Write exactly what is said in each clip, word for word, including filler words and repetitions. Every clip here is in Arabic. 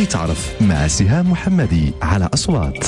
باغي تعرف مع سهام محمدي على أصوات.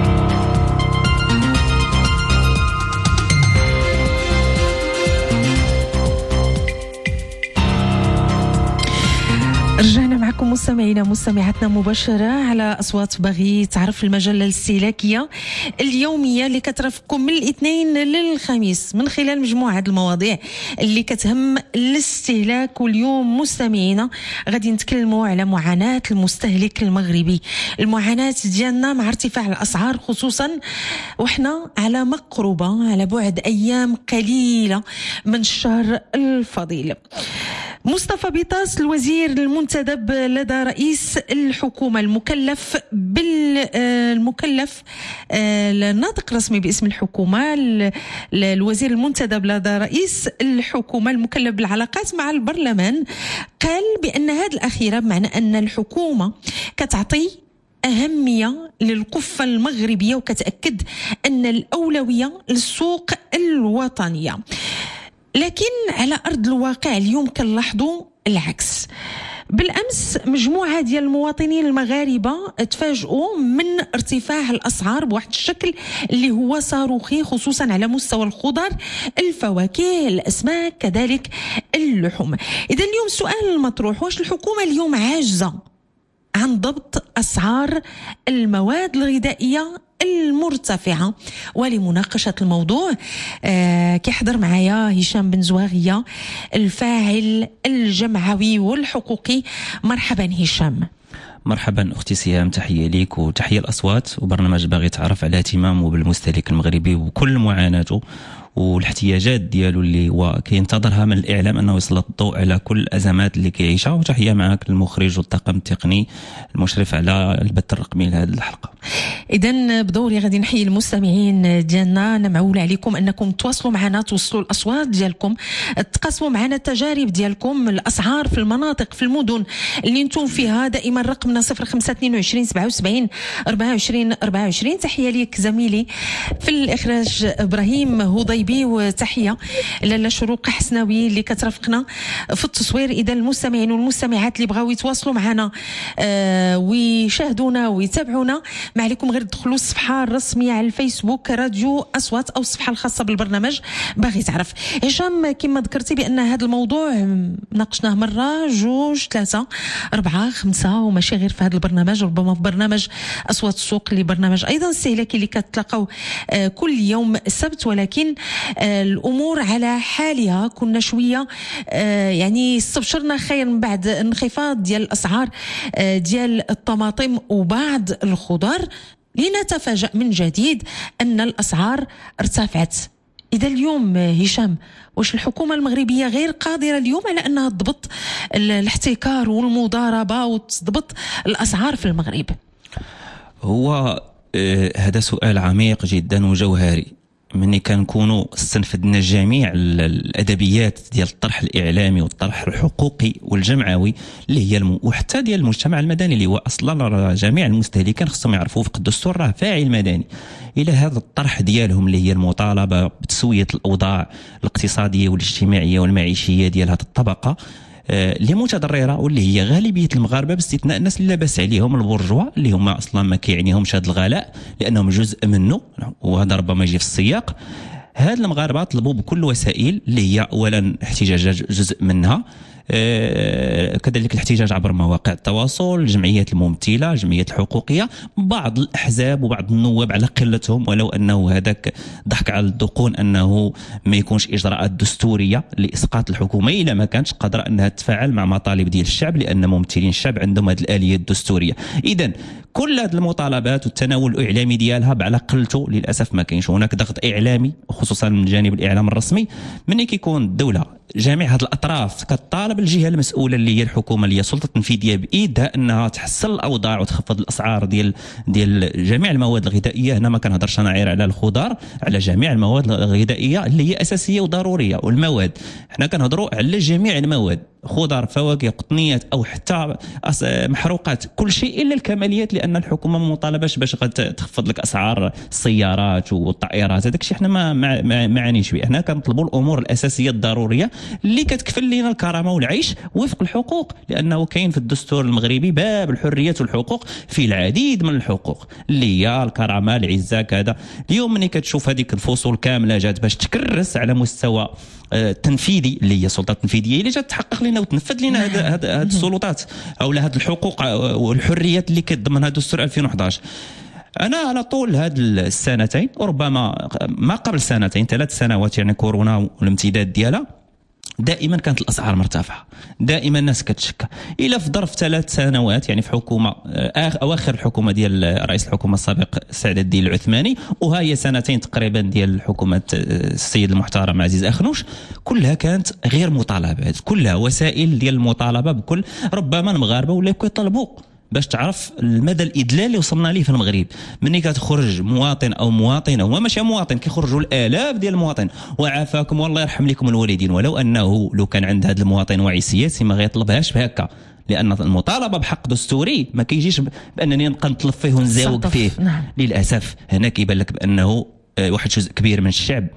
رجعنا معكم مستمعينا مستمعاتنا مباشرة على أصوات باغي تعرف، المجلة الاستهلاكية اليومية اللي كترافقكم من الاثنين للخميس من خلال مجموعة المواضيع اللي كتهم الاستهلاك. واليوم مستمعينا غادي نتكلموا على معاناة المستهلك المغربي، المعاناة ديالنا مع ارتفاع الأسعار، خصوصا وحنا على مقربة على بعد أيام قليلة من الشهر الفضيل. مصطفى بيطاس الوزير المنتدب لدى رئيس الحكومة المكلف بالمكلف الناطق رسمي باسم الحكومة، الوزير المنتدب لدى رئيس الحكومة المكلف بالعلاقات مع البرلمان، قال بأن هذه الأخيرة بمعنى أن الحكومة كتعطي أهمية للقفة المغربية وكتأكد أن الأولوية للسوق الوطنية. لكن على أرض الواقع اليوم كنلاحظوا العكس. بالأمس مجموعة ديال المواطنين المغاربة تفاجئوا من ارتفاع الأسعار بواحد الشكل اللي هو صاروخي، خصوصا على مستوى الخضر، الفواكه، الأسماك، كذلك اللحوم. إذا اليوم السؤال المطروح، واش الحكومة اليوم عاجزة عن ضبط أسعار المواد الغذائية المرتفعة؟ ولمناقشة الموضوع آه كيحضر معايا هشام بن زواغية الفاعل الجمعوي والحقوقي. مرحبا هشام. مرحبا أختي سهام، تحية ليك وتحية الأصوات وبرنامج باغي تعرف على اهتمامه بالمستهلك المغربي وكل معاناته والاحتياجات ديالو اللي هو كينتظرها من الإعلام أنه يسلط الضوء على كل الأزمات اللي كيعيشها. وتحية معك المخرج والطاقم التقني المشرف على البث الرقمي لهذه الحلقة. إذن بدوري غادي نحيي المستمعين ديالنا، نمعول عليكم أنكم تواصلوا معنا، توصلوا الأصوات ديالكم، تقاسموا معنا التجارب ديالكم، الأسعار في المناطق في المدن اللي انتم فيها. دائما رقمنا صفر خمسة اثنين وعشرين سبعة وسبعين أربعة وعشرين أربعة وعشرين. تحية ليك زميلي في الإخراج إبراهيم هضيبي، وتحية لاله شروق حسناوي اللي كترافقنا في التصوير. إذا المستمعين والمستمعات اللي بغاو يتواصلوا معنا آه ويشاهدونا ويتابعونا، ما عليكم غير تدخلوا الصفحة الرسمية على الفيسبوك راديو أصوات أو الصفحة الخاصة بالبرنامج باغي تعرف. هشام كما ذكرتي بأن هذا الموضوع ناقشناه مرة جوج ثلاثة أربعة خمسة، وماشي غير في هذا البرنامج، ربما في برنامج أصوات السوق اللي برنامج أيضا استهلاكي اللي كتلاقوا آه كل يوم السبت. ولكن آه الأمور على حالها، كنا شوية آه يعني استبشرنا خير من بعد انخفاض ديال الأسعار آه ديال الطماطم وبعض الخضار، لنتفاجأ من جديد أن الأسعار ارتفعت. إذا اليوم هشام، واش الحكومة المغربية غير قادرة اليوم على أنها تضبط الاحتكار والمضاربة وتضبط الأسعار في المغرب؟ هو آه هذا سؤال عميق جدا وجوهري. مني كنكونوا استنفدنا جميع الادبيات ديال الطرح الاعلامي والطرح الحقوقي والجمعوي اللي هي الم... وحتى ديال المجتمع المدني اللي هو اصلا جميع المستهلكين خصهم يعرفوا في الدستور راه فاعل مدني الى هذا الطرح ديالهم اللي هي المطالبه بتسويه الاوضاع الاقتصاديه والاجتماعيه والمعيشيه ديال هذه الطبقه اللي متضرره، واللي هي غالبيه المغاربه باستثناء الناس اللي لاباس عليهم البورجوا اللي هما اصلا ما كيعنيهمش هذا الغلاء لانهم جزء منه، وهذا ربما يجي في السياق. هاد المغاربه طلبوا بكل وسائل اللي هي اولا احتجاج جزء منها، آه كذلك الاحتجاج عبر مواقع التواصل، الجمعيات الممثله، الجمعيات الحقوقيه، بعض الاحزاب وبعض النواب على قلتهم، ولو انه هذاك ضحك على الدقون انه ما يكونش اجراءات دستوريه لاسقاط الحكومه الا ما كانتش قادره انها تتفاعل مع مطالب ديال الشعب، لان ممثلين الشعب عندهم هذه الاليه الدستوريه. اذا كل هذه المطالبات والتناول الاعلامي ديالها على قلته للاسف ما كاينش هناك ضغط اعلامي، خصوصا من جانب الاعلام الرسمي. من كيكون الدوله جميع هذه الاطراف كتطالب الجهه المسؤوله اللي هي الحكومه اللي هي السلطه التنفيذيه بايدها انها تحسن الاوضاع وتخفض الاسعار ديال ديال جميع المواد الغذائيه. هنا ما كنهضرش انا غير على الخضار، على جميع المواد الغذائيه اللي هي اساسيه وضروريه. والمواد حنا كنهضروا على جميع المواد، خضار فواكه قطنيات او حتى محروقات كل شيء الا الكماليات، لان الحكومه ما مطالباش باش تخفض لك اسعار السيارات والطائرات. هذاك الشيء احنا ما ما معنيش به. احنا كنطلبوا الامور الاساسيه الضروريه اللي كتكفل لنا الكرامه والعيش وفق الحقوق، لانه كاين في الدستور المغربي باب الحريات والحقوق في العديد من الحقوق اللي هي الكرامه العزه كذا. اليوم ملي كتشوف هذيك الفصول كامله جات باش تكرس على مستوى التنفيذي اللي هي السلطه التنفيذيه اللي جات تحقق لنا وتنفذ لنا هذه السلطات او هذه الحقوق والحريات اللي كتضمنها دستور ألفين وأحد عشر. انا على طول هذه السنتين وربما ما قبل سنتين ثلاث سنوات يعني كورونا والامتداد ديالها دائما كانت الاسعار مرتفعه، دائما الناس كتشكى. الى في ظرف ثلاث سنوات يعني في حكومه اواخر الحكومه ديال رئيس الحكومه السابق سعد الدين العثماني، وهي سنتين تقريبا ديال حكومه السيد المحترم عزيز اخنوش، كلها كانت غير مطالبات، كلها وسائل ديال المطالبه بكل. ربما المغاربه ولاو كيطلبوا باش تعرف المدى الادلال اللي وصلنا ليه في المغرب. مني كتخرج مواطن او مواطنه هو ماشي مواطن، كيخرجوا الالاف ديال المواطن وعافاكم والله يرحم لكم الوالدين، ولو انه لو كان عند هذا المواطن وعي سياسي ما غيطلبهاش بهكا، لان المطالبه بحق دستوري ما كيجيش بانني نبقى نطلب فيه ونزاوق فيه. نعم. للاسف هنا كيبان لك بانه واحد جزء كبير من الشعب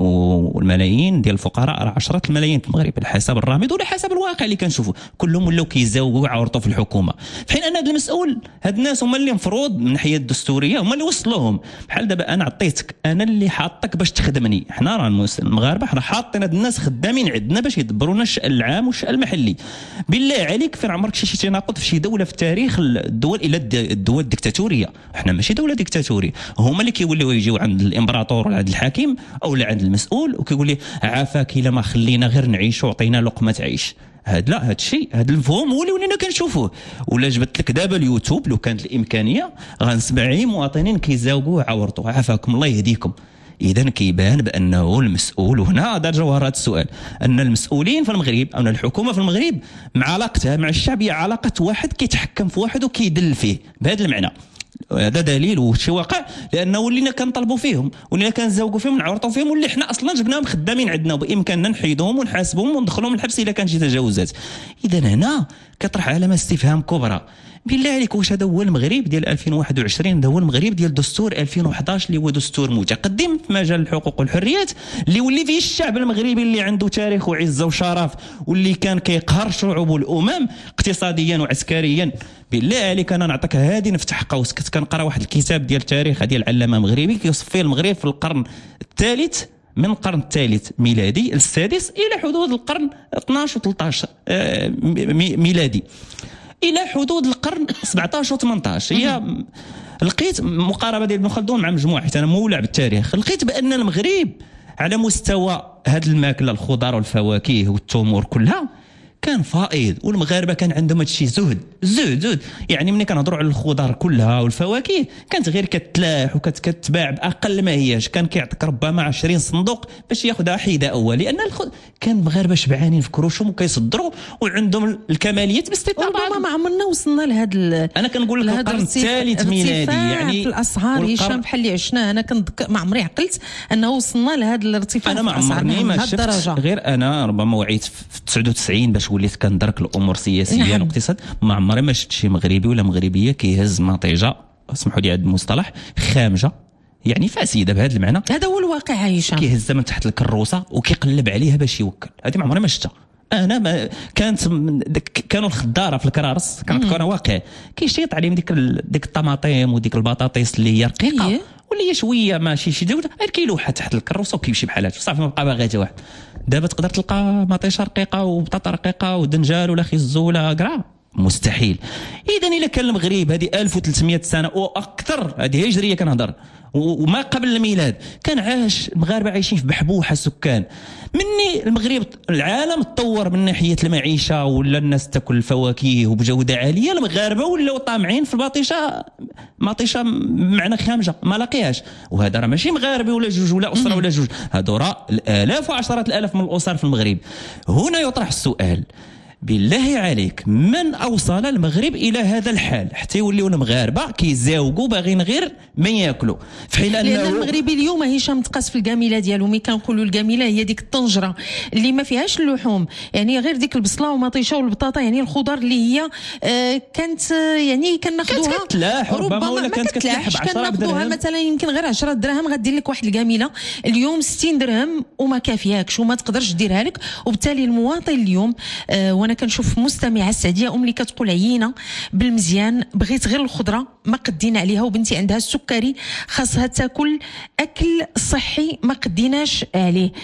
والملايين ديال الفقراء، راه عشرات الملايين في المغرب على حسب الرامد ولا حسب الواقع اللي كنشوفوا، كلهم ولاو كيزاوقوا ويعورطوا في الحكومه، في حين ان هذا المسؤول هاد الناس هما اللي مفروض من الناحيه الدستوريه هما اللي وصلوهم. بحال دابا انا عطيتك، انا اللي حاطك باش تخدمني، حنا راه المغاربه حنا حاطين هاد الناس خدامين عندنا باش يدبروا لنا الشأن العام والشأن المحلي. بالله عليك فين عمرك شي تناقض في شي دوله في التاريخ الدول الى الدول الديكتاتوريه؟ حنا ماشي دوله ديكتاتوريه، هما اللي كيوليو يجيو عند الامبراطور ولا عند الحاكم او عند المسؤول وكيقول لي عافاك الا ما خلينا غير نعيش وعطينا لقمه عيش. هاد لا هاد الشيء هاد المفهوم هو اللي ولينا كنشوفوه. ولا جبت لك دابا اليوتيوب لو كانت الامكانيه غنسمع غير مواطنين كيزاوقوا وعورطوا عافاكم الله يهديكم. اذا كيبان بانه المسؤول، وهنا هذا جوهر هذا السؤال، ان المسؤولين في المغرب او الحكومه في المغرب مع علاقتها مع الشعب هي علاقه واحد كيتحكم في واحد وكيدل فيه بهذا المعنى. هذا دليل وشي واقع، لانه ولينا كنطلبوا فيهم ولينا كنزاوقوا فيهم ونعورطوا فيهم، واللي حنا اصلا جبناهم خدامين عندنا وبامكاننا نحيدهم ونحاسبهم وندخلهم الحبس اذا كان شي تجاوزات. اذا هنا كطرح علامه استفهام كبرى. بالله عليك واش هذا هو المغرب ديال ألفين وواحد وعشرين؟ هذا هو المغرب ديال دستور ألفين وأحد عشر اللي هو دستور متقدم في مجال الحقوق والحريات، اللي ولي فيه الشعب المغربي اللي عنده تاريخ وعزه وشرف واللي كان كيقهر شعوب والامم اقتصاديا وعسكريا. بالله عليك انا نعطيك هذه نفتح قوس، كنت كنقرا واحد الكتاب ديال التاريخ ديال علامه مغربي كيوصف فيه المغرب في القرن الثالث من القرن الثالث ميلادي السادس الى حدود القرن اثناش و13 ميلادي الى حدود القرن سبعطاش و18. هي لقيت مقاربه ديال ابن خلدون مع مجموعه، حتى انا مولع بالتاريخ، لقيت بان المغرب على مستوى هذه الماكله الخضار والفواكه والتمور كلها كان فائض، والمغاربه كان عندهم هذا الشيء زهد زهد زهد. يعني ملي كنهضروا على الخضار كلها والفواكه كانت غير كتلاح وكتباع باقل ما هياش، كان كيعطيك ربما عشرين صندوق باش ياخذها حيده اول، لان الخ... كان المغاربه شبعانين في كروشهم وكيصدروا وعندهم الكماليات باستثناء ربما ما عمرنا وصلنا لهذا ال... انا كنقول لك القرن الثالث ميلادي يعني في الاسعار هشام بحال اللي عشناه. انا كنت ما عمري عقلت انه وصلنا لهذا الارتفاع. انا ما عمرني ما شفت غير انا ربما وعيت في تسعة وتسعين باش وليت كندرك الامور سياسيا نعم. واقتصاد. ما عمري ما شفت شي مغربي ولا مغربيه كيهز مطيجه، اسمحوا لي هذا المصطلح، خامجه يعني فاسده بهذا المعنى. هذا هو الواقع هشام، كيهزها من تحت الكروسه وكيقلب عليها باش يوكل. هذه ما عمري ما شفتها. انا ما كانت كانوا الخضاره في الكرارس كنعطيك انا واقع كيشيط عليهم ديك ديك الطماطم وديك البطاطيس اللي هي رقيقه إيه؟ واللي هي شويه ماشي شي جوده، غير كيلوحها تحت الكروسه وكيمشي بحال هكا صافي، ما بقى باغي حتى واحد. دابا تقدر تلقى مطيشه رقيقه وبطاطا رقيقه ودنجال ولا خيزو ولا قرع، مستحيل. اذا الا كان المغرب هذه ألف وثلاثمائة سنه واكثر، هذه هجريه كنهضر وما قبل الميلاد، كان عاش المغاربه عايشين في بحبوحه السكان. مني المغرب العالم تطور من ناحيه المعيشه ولا الناس تاكل الفواكه وبجوده عاليه، المغاربه ولاو طامعين في البطيشه، مطيشه بمعنى خامجه ما لاقيهاش. وهذا راه ماشي مغاربي ولا جوج ولا اسره ولا جوج، هادو راه الالاف وعشرات الالاف من الاسر في المغرب. هنا يطرح السؤال، بالله عليك من اوصل المغرب الى هذا الحال حتى يوليو المغاربه كيزاوقوا باغيين غير ما ياكلوا، في حين انه لان المغربي اليوم هشام تقاس في الكاميله ديالو. مي كنقولوا الكاميله هي ديك الطنجره اللي ما فيهاش اللحوم، يعني غير ديك البصله ومطيشه والبطاطا، يعني الخضر اللي هي آه كانت آه يعني كناخذوها كانت كتلاح ربما ولا كانت كتلاح ب عشرة درهم مثلا، يمكن غير عشرة دراهم غدير لك واحد الكاميله. اليوم ستين درهم وما كافياكش وما تقدرش ديرها لك. وبالتالي المواطن اليوم آه وانا كنشوف مستمعه السعديه ام اللي كتقول عيينه بالمزيان، بغيت غير الخضره ما قدينا عليها، وبنتي عندها السكري خاصها تاكل اكل صحي ما قديناش عليه.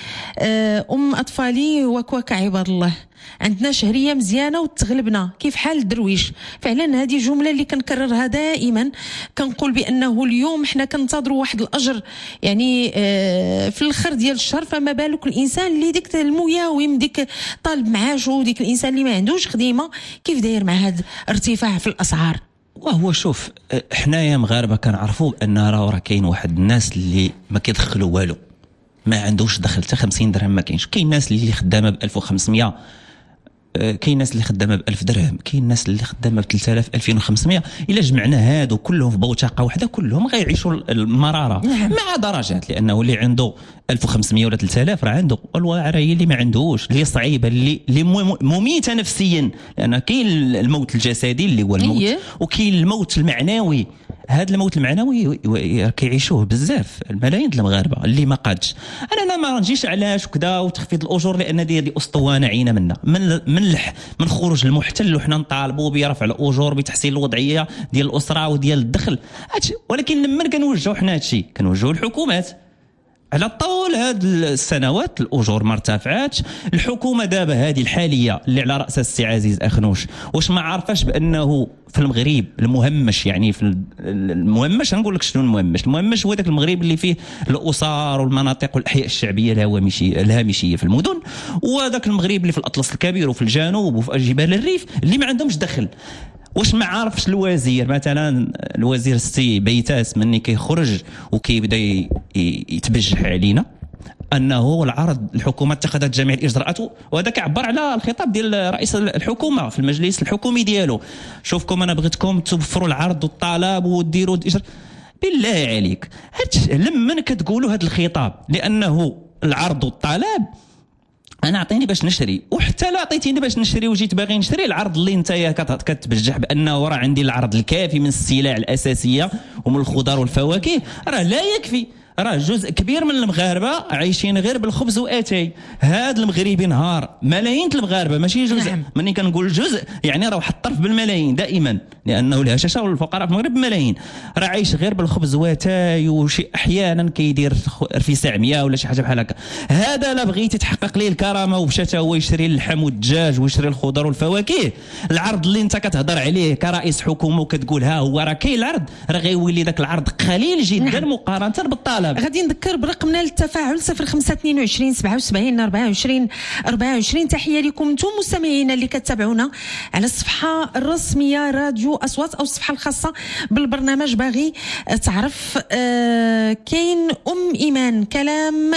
ام اطفالي وكواك عباد الله، عندنا شهريه مزيانه وتغلبنا كيف حال الدرويش. فعلا هذه جمله اللي كنكررها دائما، كنقول بانه اليوم حنا كنتظروا واحد الاجر يعني في الاخر ديال الشهر، فما بالك الانسان اللي ديك المياوم ديك طالب معاشه وديك الانسان اللي ما عندوش خديمه كيف داير مع هذا ارتفاع في الاسعار. وهو شوف حنايا مغاربه كنعرفوا بان راه كاين واحد الناس اللي ما كيدخلوا والو، ما عندوش دخل حتى خمسين درهم ما كاينش. كاين الناس اللي خدامه ب ألف وخمسمية، كاين الناس اللي خدامه ب ألف درهم، كاين الناس اللي خدامه ب ثلاثة آلاف ألفين وخمسمية. الا جمعنا هادو كلهم في بوتقه واحده كلهم غيعيشوا المراره. نعم. مع درجات، لانه اللي عنده ألف وخمسمية ولا ثلاثة آلاف راه عنده الواعره، هي اللي ما عندوش اللي صعيبه اللي اللي مميته نفسيا، لان كاين الموت الجسدي اللي هو الموت إيه؟ وكاين الموت المعنوي. هذا الموت المعنوي كيعيشوه بزاف الملايين ديال المغاربه اللي ما قادش. انا انا ما نجيش علاش وكذا وتخفيض الاجور، لان دي هذه اسطوانه عينا منا من من من خروج المحتل، وحنا نطالبوا برفع الاجور بتحسين الوضعيه ديال الاسره وديال الدخل. ولكن لما كنوجهوا حنا هادشي كنوجهوا الحكومات على طول هاد السنوات الاجور ما ارتفعاتش. الحكومه دابا هذه الحاليه اللي على راسها السي عزيز اخنوش واش ما عارفاش بانه في المغرب المهمش، يعني في المهمش نقول لك شنو المهمش؟ المهمش هو ذاك المغرب اللي فيه الاسر والمناطق والاحياء الشعبيه الهوامشيه الهامشيه في المدن، وذاك المغرب اللي في الاطلس الكبير وفي الجنوب وفي جبال الريف اللي ما عندهمش دخل. واش ما عارفش الوزير مثلا الوزير السي بيتاس مني كيخرج وكيبدا يتبجح علينا انه العرض الحكومه اتخذت جميع الاجراءات، وهذا كيعبر على الخطاب ديال رئيس الحكومه في المجلس الحكومي ديالو. شوفكم انا بغيتكم توفروا العرض والطلب وديروا الإجراء. بالله عليك لما كتقولوا هذا الخطاب لانه العرض والطلب، انا اعطيني باش نشري، وحتى لا عطيتيني باش نشري وجيت باغي نشري العرض اللي انت كتبجح بانه راه عندي العرض الكافي من السلع الاساسيه ومن الخضار والفواكه، راه لا يكفي. راه جزء كبير من المغاربه عايشين غير بالخبز واتاي. هاد المغربي نهار ملايين المغاربه ماشي جزء. نعم. مني كنقول جزء يعني راه واحد الطرف بالملايين دائما، لانه الهشاشه والفقراء في المغرب ملايين، راه عايش غير بالخبز واتاي، وشي احيانا كيدير رفيسه عمياء ولا شي حاجه بحال هكا. هذا لا بغيتي تحقق ليه الكرامه ومشى حتى هو يشري اللحم والدجاج ويشري الخضر والفواكه، العرض اللي انت كتهضر عليه كرئيس حكومه وكتقول ها هو راه كاين العرض، راه غيولي ذاك العرض قليل جدا. نعم. مقارنه بالطلب. غادي نذكر برقمنا للتفاعل صفر خمسة اثنين وعشرين سبعة وسبعين أربعة وعشرين أربعة وعشرين. تحيه لكم انتم مستمعينا اللي كتابعونا على الصفحه الرسميه راديو اصوات او الصفحه الخاصه بالبرنامج. باغي تعرف آه كاين ام ايمان كلام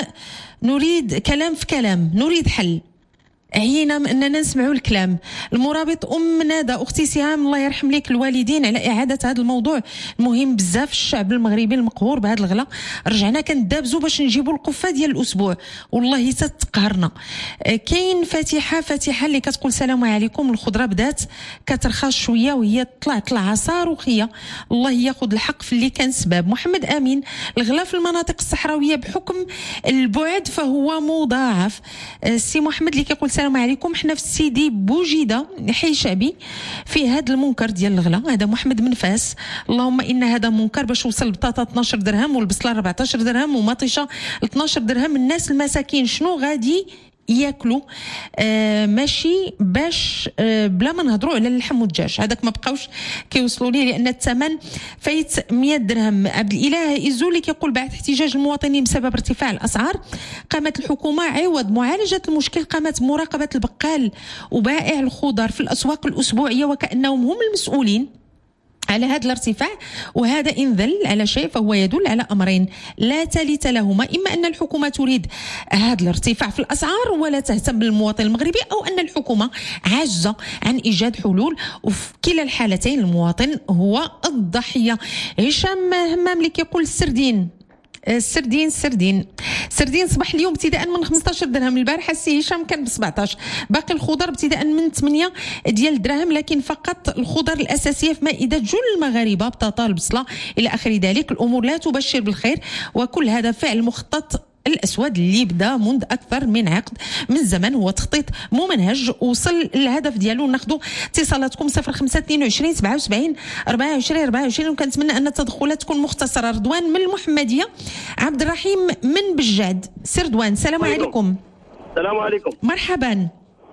نريد كلام في كلام نريد حل، عينا من اننا نسمعوا الكلام. المرابط ام ندى اختي سهام الله يرحم لك الوالدين على اعاده هذا الموضوع المهم بزاف. الشعب المغربي المقهور بهذا الغلا، رجعنا كندابزوا باش نجيبوا القفه ديال الاسبوع، والله تتقهرنا. كاين فاتحه فاتحه اللي كتقول السلام عليكم، الخضره بدات كترخص شويه وهي طلعت طلعه صاروخيه، الله ياخذ الحق في اللي كان سبب. محمد امين الغلا في المناطق الصحراويه بحكم البعد فهو مضاعف. السي محمد اللي كيقول السلام عليكم، حنا في السيدي بوجيده حي شعبي في هذا المنكر ديال الغلا. هذا محمد من فاس، اللهم ان هذا منكر باش وصل البطاطا اثناش درهم والبصله أربعطاش درهم ومطيشه اثناش درهم. الناس المساكين شنو غادي ياكلوا؟ آه ماشي باش آه بلا ما نهضروا على اللحم والدجاج، هذاك ما بقاوش كيوصلوا ليه لان الثمن فايت مية درهم. عبد الاله ازولي كيقول بعد احتجاج المواطنين بسبب ارتفاع الاسعار قامت الحكومه عوض معالجه المشكل قامت مراقبه البقال وبائع الخضر في الاسواق الاسبوعيه وكانهم هم المسؤولين على هذا الارتفاع، وهذا إن ذل على شيء فهو يدل على أمرين لا ثالث لهما: إما أن الحكومة تريد هذا الارتفاع في الأسعار ولا تهتم بالمواطن المغربي، أو أن الحكومة عاجزة عن إيجاد حلول، وفي كلا الحالتين المواطن هو الضحية. هشام همام اللي كيقول السردين السردين السردين سردين صباح اليوم ابتداء من خمسطاش درهم، البارح السي هشام كان ب سبعطاش، باقي الخضر ابتداء من ثمانية ديال الدراهم، لكن فقط الخضر الاساسيه في مائده جل المغاربه، بطاطا البصله الى اخر ذلك. الامور لا تبشر بالخير، وكل هذا فعل مخطط الأسود اللي بدا منذ أكثر من عقد من زمن، هو تخطيط ممنهج وصل للهدف ديالو. ناخذوا اتصالاتكم صفر خمسة اثنين وعشرين سبعة وسبعين أربعة وعشرين أربعة وعشرين، وكنتمنى أن التدخلات تكون مختصرة. رضوان من المحمدية، عبد الرحيم من بجاد. سير رضوان، السلام عليكم. السلام عليكم. مرحبا.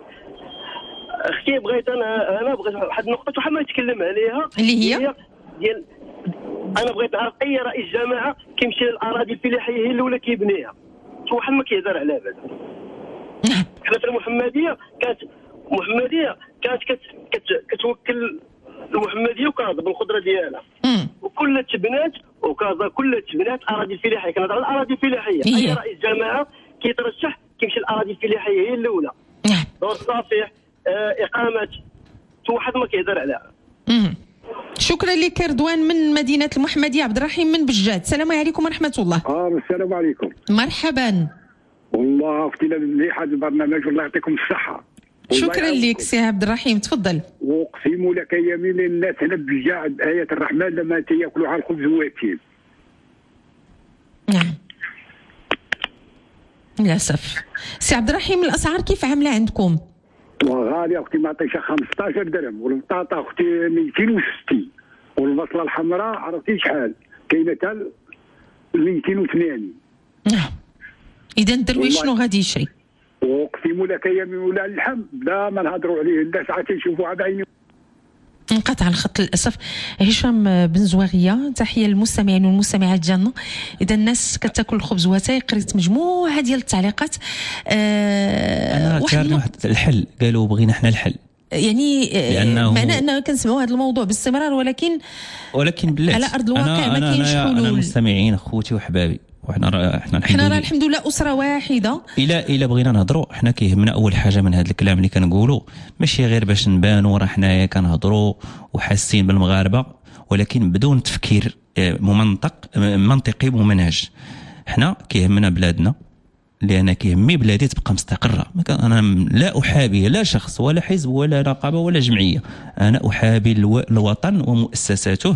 اختي بغيت انا انا بغيت واحد النقطه محمد يتكلم عليها، اللي هي ديال انا بغيت نعرف اي رئيس جماعه كيمشي للاراضي الفلاحيه هي الاولى كيبنيها، شي واحد ما كيهضر عليها بعدا. حنا في المحمديه كانت المحمديه كانت كت كت كتوكل المحمديه وكازا بالخضره ديالها، وكل تبنات وكازا كل تبنات اراضي الفلاحيه، كنهضر على الاراضي الفلاحيه. اي رئيس جماعه كيترشح كيمشي للاراضي الفلاحيه هي الاولى. دور الصافح، اقامه، شي واحد ما كيهضر عليها. شكرا لك رضوان من مدينة المحمدية. عبد الرحيم من بجاد، السلام عليكم ورحمة الله. اه السلام عليكم. مرحبا. والله اختي مليح هذا البرنامج، والله يعطيكم الصحة. شكرا لك سي عبد الرحيم، تفضل. واقسم لك يمين الناس هنا بجاد آية الرحمن لما تياكلوا على الخبز والتين. نعم للأسف. سي عبد الرحيم، الأسعار كيف عاملة عندكم؟ وغالية اختي، ما عطيتها خمسطاش درهم، والبطاطا اختي مئتين وستين، والبصله الحمراء عرفتي شحال كاينه حتى مئتين وثمانين. نعم. اذا الدرويش شنو غادي يشري؟ واقسم لك يمين ولا اللحم لا ما نهضروا عليه، لا ساعات يشوفوا على عيني. انقطع الخط للاسف. هشام بن زواغيه، تحيه للمستمعين والمستمعات ديالنا. اذا الناس كتاكل الخبز وتاي، قريت مجموعه ديال التعليقات. آه انا واحد, واحد الحل، قالوا بغينا احنا الحل، يعني لأنه معنا أننا كنسمعوا هذا الموضوع باستمرار، ولكن ولكن بالله على أرض الواقع ما كاينش حلول. أنا مستمعين أخوتي وحبابي، وحنا احنا الحمد لله الحمد لله أسرة واحدة. إلا إلا بغينا نهضروا، حنا كيهمنا أول حاجة من هذا الكلام اللي كنقولوا ماشي غير باش نبانوا راه حنايا كنهضروا وحاسين بالمغاربة، ولكن بدون تفكير ممنطق منطقي ومنهج. حنا كيهمنا بلادنا، لأن كيهمني بلادي تبقى مستقرة. أنا لا أحابي لا شخص ولا حزب ولا رقابة ولا جمعية، أنا أحابي الوطن ومؤسساته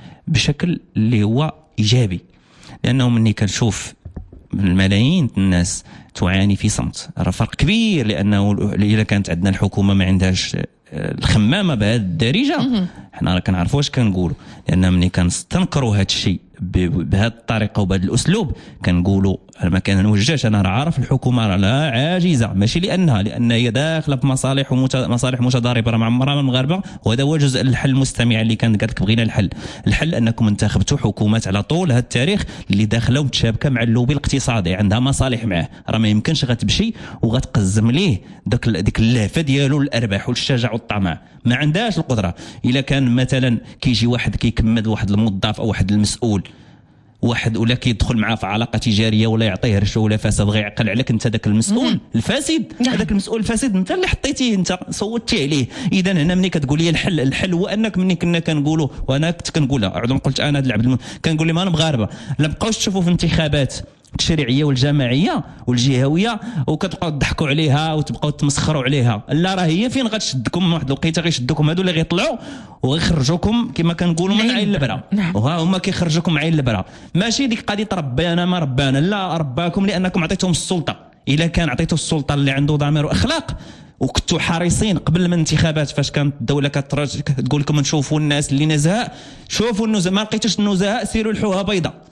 بشكل اللي هو إيجابي، لأنه مني كنشوف الملايين الناس تعاني في صمت، راه فرق كبير. لأنه إذا كانت عندنا الحكومة ما عندهاش الخمامة بهذه الدارجة، حنا راه كنعرفوا واش كنقولوا، لأن مني كنستنكروا هذا الشيء بهذه الطريقه وبهذا الاسلوب كنقولوا ما كنوجهش. انا راه عارف الحكومه راه لا عاجزه، ماشي لانها لان هي داخله في مصالح ومصالح متضاربه راه مع عمرها المغاربه، وهذا هو جزء الحل. المستمع اللي كان قال لك بغينا الحل، الحل انكم انتخبتوا حكومات على طول هذا التاريخ اللي داخله ومتشابكه مع اللوبي الاقتصادي، عندها مصالح معاه، راه ما يمكنش غتمشي وغتقزم ليه داك ديك اللهفه ديالو الارباح والشجاع والطمع، ما عندهاش القدره. الا كان مثلا كيجي واحد كيكمد واحد الموظف او واحد المسؤول واحد ولا كيدخل معاه في علاقه تجاريه ولا يعطيه رشوه ولا فساد، غيعقل عليك انت ذاك المسؤول الفاسد، هذاك المسؤول الفاسد انت اللي حطيتيه، انت صوتتي عليه. اذا هنا ملي كتقول لي الحل، الحل هو انك ملي كنا كنقولوا، وانا كنت كنقولها عاد قلت انا هذا العبد كنقول لهم انا مغاربه لا بقاوش تشوفوا في انتخابات التشريعيه والجماعيه والجهويه وكتبقاو تضحكوا عليها وتبقاو تمسخروا عليها، لا راه هي فين غتشدكم واحد الوقيته غيشدوكم هادو اللي غيطلعوا وغيخرجوكم كما كنقولوا من عين البرا، وها هما كيخرجوكم عين البرا. ماشي ديك قضيه ربانا ما ربانا، لا رباكم لانكم عطيتهم السلطه. الا كان عطيتو السلطه اللي عنده ضمير واخلاق وكنتوا حريصين قبل من الانتخابات فاش كانت الدوله كترج تقول لكم نشوفوا الناس اللي نزهاء، شوفوا النزهاء، ما لقيتوش النزهاء سيروا لحوها بيضاء،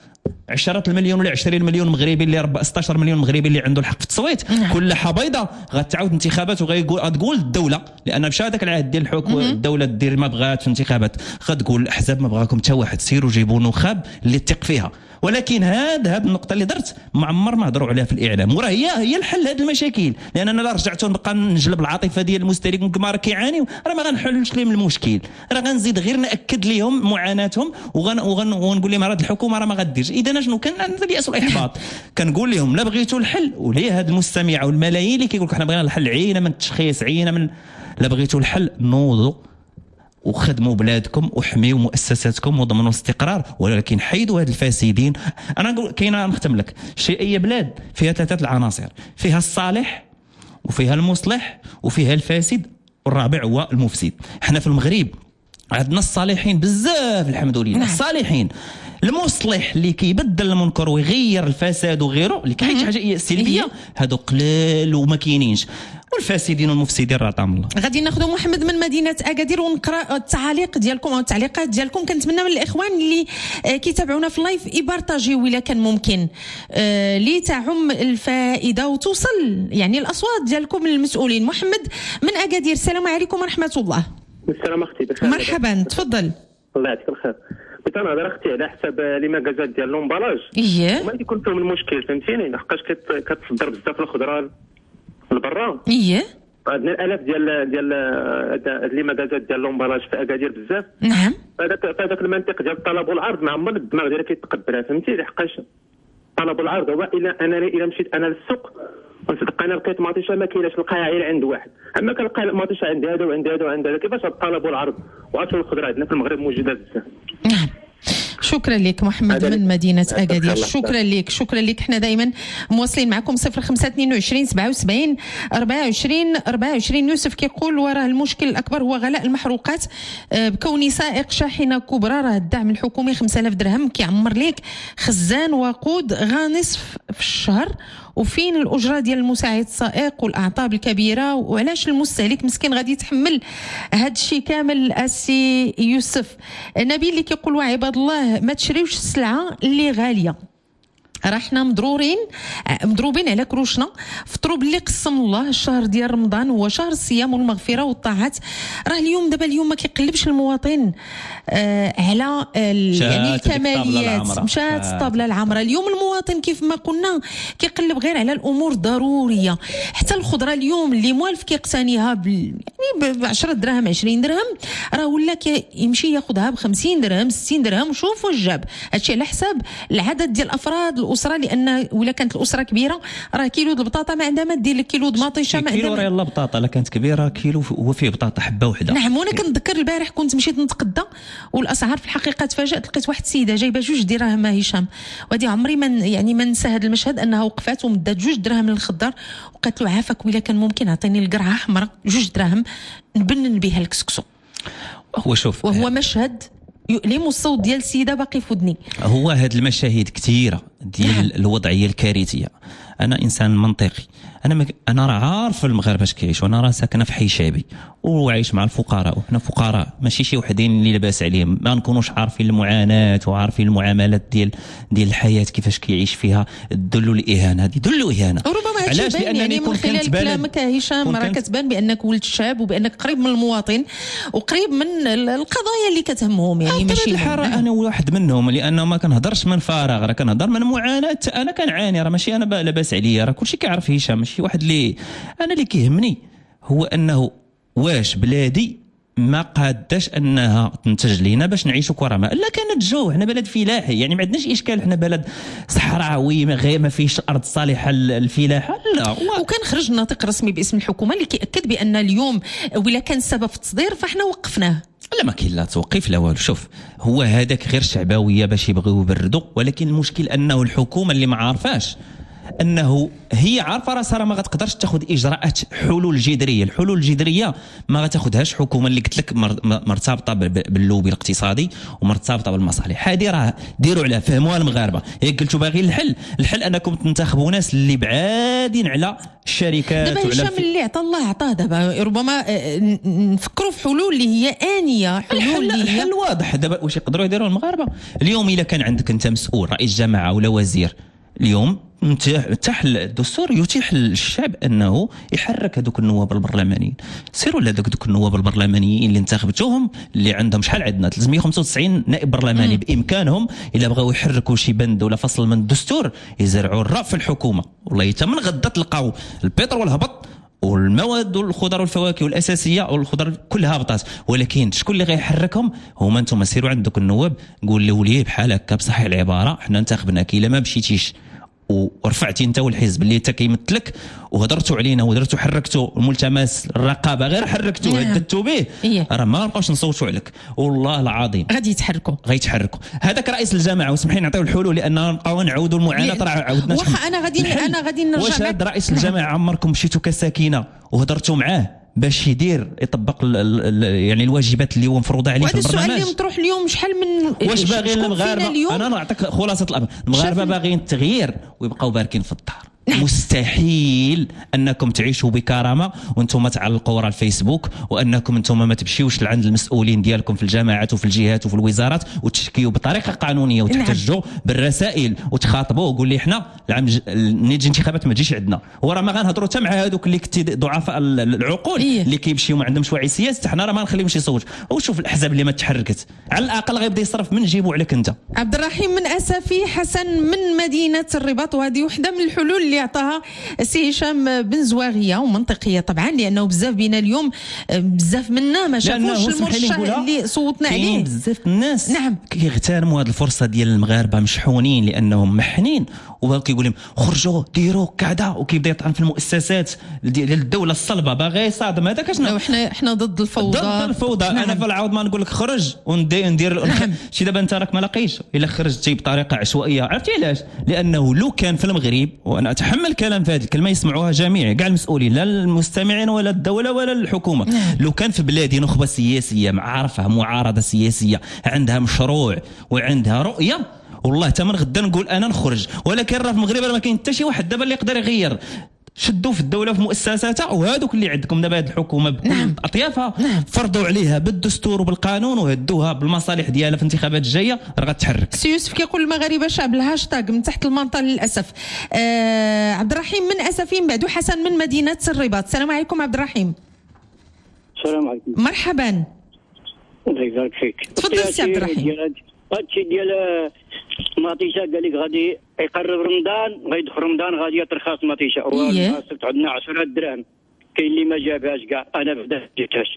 عشرة المليون ولا عشرين مليون مغربي اللي ربع ستة عشر مليون مغربي اللي عنده الحق في التصويت. نعم. كل حبيضه غتعاود انتخابات وغيقول غتقول الدوله، لان مشى هذاك العهد ديال الحكم الدوله دير ما بغات في الانتخابات، غتقول الاحزاب ما بغاكم حتى واحد، سيروا جيبوا نخاب اللي تثق فيها. ولكن هذا هذه النقطه اللي درت ما عمر ما هضروا عليها في الاعلام، وراه هي هي الحل هذه المشاكل. لان انا لا رجعت نبقى نجلب العاطفه ديال المستهلك كما راه كيعانيو، راه ما غنحلوش لهم المشكل، راه غنزيد غير ناكد لهم معاناتهم وغن وغن ونقول لهم راه الحكومه راه ما غديرش. اذا شنو كان عندنا الياس والاحباط، كنقول لهم لا بغيتوا الحل، ولي هاد المستمع والملايين اللي كيقول لك حنا بغينا الحل، عينا من التشخيص، عينا من لا بغيتوا الحل نوضوا وخدموا بلادكم وحميوا مؤسساتكم وضمنوا الاستقرار، ولكن حيدوا هاد الفاسدين. انا نقول كاينه نختم لك شيء، اي بلاد فيها ثلاثه العناصر، فيها الصالح وفيها المصلح وفيها الفاسد، والرابع هو المفسد. احنا في المغرب عندنا الصالحين بزاف الحمد لله. الصالحين المصلح اللي كيبدل المنكر ويغير الفساد وغيره، اللي كاين شي حاجه سلبيه، هادو قلال وما كاينينش. والفاسدين والمفسدين راه طعم الله. غادي ناخذوا محمد من مدينه اكادير ونقرا التعاليق ديالكم او التعليقات ديالكم. كنتمنى من الاخوان اللي كيتابعونا في اللايف يبارطاجيو الا كان ممكن آه لتعم الفائده وتوصل يعني الاصوات ديالكم للمسؤولين. محمد من اكادير، السلام عليكم ورحمه الله. السلام اختي، بخير؟ مرحبا، تفضل. الله يعطيك الخير. كنت انا هضر اختي على حساب لي ماكازات ديال لومبالاج. اييه. وما يكون فيهم المشكل، فهمتيني، لحقاش كتصدر بزاف الخضره لبرا. اييه. عندنا الالاف ديال ديال لي ماكازات ديال لومبالاج في اكادير بزاف. نعم. هذاك هذاك المنطق ديال الطلب والعرض ما عمر الدماغ ديالك كيتقبلها، فهمتي، لحقاش الطلب والعرض هو الا انا الا مشيت انا للسوق ونصدق انا لقيت مطيشه ما كايناش، نلقاها غير عند واحد، اما كنلقى مطيشه عند هذا وعند هذا وعند هذا، كيفاش الطلب والعرض؟ وعرفتوا الخضره عندنا في المغرب موجوده بزاف. نعم. شكرا لك محمد من مدينة أكادير، شكرا لك شكرا لك. احنا دائما مواصلين معكم صفر خمسة اثنين وعشرين سبعة وسبعين أربعة وعشرين أربعة وعشرين. يوسف كيقول وراه المشكل الأكبر هو غلاء المحروقات، بكوني سائق شاحنة كبرى راه الدعم الحكومي خمسة آلاف درهم كيعمر ليك خزان وقود غا نصف في الشهر، وفين الأجرة ديال المساعد السائق والأعطاب الكبيرة، وعلاش المستهلك مسكين غادي يتحمل هاد الشيء كامل؟ السي يوسف. نبيل اللي كيقول وعباد الله ما تشريوش السلعة اللي غالية، راه حنا مضرورين مضروبين على كروشنا. فطروا باللي قسم الله الشهر ديال رمضان هو شهر الصيام والمغفره والطاعات. راه اليوم دابا اليوم ما كيقلبش المواطن آه على يعني الكماليات، مشات الطابله العامره. اليوم المواطن كيف ما قلنا كيقلب غير على الامور الضروريه. حتى الخضره اليوم اللي موالف كيقتنيها يعني ب عشرة دراهم عشرين درهم، راه ولا يمشي ياخذها ب خمسين درهم ستين درهم. وشوفوا الجاب هادشي على حساب العدد ديال الافراد الاسره، لان ولا كانت الاسره كبيره راه كيلو د البطاطا ما عندها ما دير لك، كيلو د مطيشه ما عندها. كيلو راه يلا بطاطا، لا كانت كبيره كيلو هو فيه بطاطا حبه وحده. نعم. وانا كنتذكر البارح كنت مشيت نتقدى والاسعار في الحقيقه تفاجات، لقيت واحد السيده جايبه جوج دراهم هشام، وهذه عمري من يعني ما ننسى هذا المشهد، انها وقفات ومدات جوج دراهم للخضار وقالت له عافاك ولا كان ممكن اعطيني القرعه حمراء جوج دراهم نبنن بها الكسكسو. هو شوف وهو مشهد يؤلم، الصوت ديال السيده باقي في ودني. هو هاد المشاهد كثيره ديال الوضعيه الكارثيه. انا انسان منطقي، انا مك... انا راه عارف المغاربه اش كيعيشوا، انا راه ساكنه في حي شعبي وعايش مع الفقراء، وحنا فقراء ماشي شي وحدين اللي لاباس عليهم، ما نكونوش عارفين المعاناه وعارفين المعاملات ديال ديال الحياه كيفاش كيعيش فيها. دلوا الاهانه هذه، دلوا اهانه. وربما علاش لانني يعني من خلال كلامك هشام راه كتبان بانك ولد الشعب وبانك قريب من المواطن وقريب من القضايا اللي كتهمهم، يعني ماشي الحاره. انا واحد منهم، لانه ما كنهضرش من فراغ، راه كنهضر من معاناه. انا كنعاني، راه ماشي انا لاباس عليا، راه كلشي كيعرف هشام، ماشي واحد اللي انا اللي كيهمني هو انه واش بلادي ما قاداش انها تنتج لينا باش نعيشوا كرماء. لا كانت جو، حنا بلد فلاحي، يعني ما عندناش اشكال، حنا بلد صحراوي ما فيش ارض صالحه للفلاحه. لا وكان خرج ناطق رسمي باسم الحكومه اللي كيأكد بان اليوم ولا كان السبب في التصدير فاحنا وقفناه. لا ما كاين لا توقيف لا والو. شوف هو هذاك غير شعبويه باش يبغيو يبردوا، ولكن المشكل انه الحكومه اللي ما عارفاش انه هي عارفه راسها راه ما غتقدرش تاخذ اجراءات حلول جذريه. الحلول الجذريه ما غتاخذهاش حكومه اللي قلت لك مرتبطه باللوبي الاقتصادي ومرتبطه بالمصالح. هذه راه ديروا عليها فهموها المغاربه. هي قلتوا باغيين الحل، الحل انكم تنتخبوا ناس اللي بعادين على الشركات. دابا هشام اللي عطى الله عطاه، دابا ربما نفكروا في حلول اللي هي انيه، حلول اللي هي الحل واضح. دابا واش يقدروا يديروا المغاربه اليوم؟ الا كان عندك انت مسؤول رئيس جماعه ولا وزير، اليوم تاح الدستور يتيح للشعب انه يحرك هذوك النواب البرلمانيين. سيروا لهذوك دوك النواب البرلمانيين اللي انتخبتوهم، اللي عندهم شحال عندنا ثلاثمية وخمسة وتسعين نائب برلماني، بامكانهم الا بغاو يحركوا شي بند ولا فصل من الدستور يزرعوا الراء في الحكومه. والله حتى من غدا تلقاو البترول هبط والمواد والخضر والفواكه والاساسيه والخضر كلها هبطات، ولكن شكون اللي غيحركهم؟ هما انتم. سيروا عندك النواب قول له ليه بحال هكا بصحيح العباره، حنا انتخبناك الا ما مشيتيش ورفعتي انت والحزب اللي انت كيمثلك وهضرتوا علينا ودرتوا حركتوا الملتمس الرقابه، غير حركتوا هددتوا به، راه ما نبقاوش نصوتوا عليك. والله العظيم غادي يتحركوا غيتحركوا. هذاك رئيس الجماعه وسمحي لي نعطيو الحلول لان نبقاو نعاودوا المعاناه. راه عاودنا واخا انا غادي انا غادي نرجع. واش هذا رئيس الجماعه عمركم مشيتوا كساكنه وهضرتوا معاه باش يدير يطبق ال ال يعني الواجبات اللي هو مفروضه عليه في البرنامج؟ وهذا السؤال اللي مطروح اليوم شحال من واش باغيين المغاربه؟ انا نعطيك خلاصه الامر. المغاربه باغيين التغيير ويبقاو باركين في الدار. مستحيل انكم تعيشوا بكرامه وانتم تعلقوا ورا الفيسبوك، وانكم انتم ما تمشيوش لعند المسؤولين ديالكم في الجامعات وفي الجهات وفي الوزارات وتشكيوا بطريقه قانونيه وتحتجوا بالرسائل وتخاطبوا وقول لي احنا العام ملي تجي انتخابات ما تجيش عندنا. وراه ما غنهضروا حتى مع هذوك اللي كنتي ضعفاء العقول اللي كيمشيو ما عندهمش وعي سياسي، حنا راه ما نخليهمش يصوتوا. وشوف الاحزاب اللي ما تحركت على الاقل غيبدا يصرف من جيبو عليك انت. عبد الرحيم من اسفي حسن من مدينه الرباط، وهذه وحده من الحلول اللي عطاها سي هشام بن زواغيه ومنطقيه طبعا، لانه بزاف بينا اليوم بزاف منا ما شافوش المرشح اللي صوتنا عليه. بزاف الناس نعم كيغتنموا هذه الفرصه ديال المغاربه مشحونين لانهم محنين، وباغي كيقول لهم خرجوا ديروا كذا، وكيبدا يطعن في المؤسسات ديال الدوله الصلبه باغي يصادم. هذاك شنو؟ احنا احنا ضد الفوضى. ضد الفوضى. نعم. انا فالعوض ما نقول لك خرج وندير نعم. شي دابا انت راك ما لاقيش الا خرجتي بطريقه عشوائيه. عرفتي علاش؟ لانه لو كان في المغرب، وانا اتحمل كلام في هذه الكلمه يسمعوها جميع كاع المسؤولين لا المستمعين ولا الدوله ولا الحكومه، نعم. لو كان في بلادي نخبه سياسيه معارفه معارضه سياسيه عندها مشروع وعندها رؤيه، والله حتى من غدا نقول انا نخرج. ولكن راه في المغرب ما كاين حتى شي واحد دابا اللي يقدر يغير. شدوا في الدوله في مؤسساتها، وهذوك اللي عندكم دابا هذه الحكومه بكل نعم. اطيافها نعم. فرضوا عليها بالدستور وبالقانون وهدوها بالمصالح ديالها في الانتخابات الجايه راه غتحرك. سي يوسف كيقول المغاربه شعب الهاشتاغ من تحت المنطقه للاسف. آه عبد الرحيم من اسفين بعدو حسن من مدينه الرباط. السلام عليكم عبد الرحيم. السلام عليكم. مرحبا. الله يبارك فيك. تفضل سي عبد الرحيم. هادشي ديال مطيشه قال لك غادي يقرب رمضان، غيدخل رمضان غادي يترخص مطيشه. وصلت عندنا عشرة دراهم، كاين اللي ما جابهاش كاع، انا بعدا ما جبتهاش.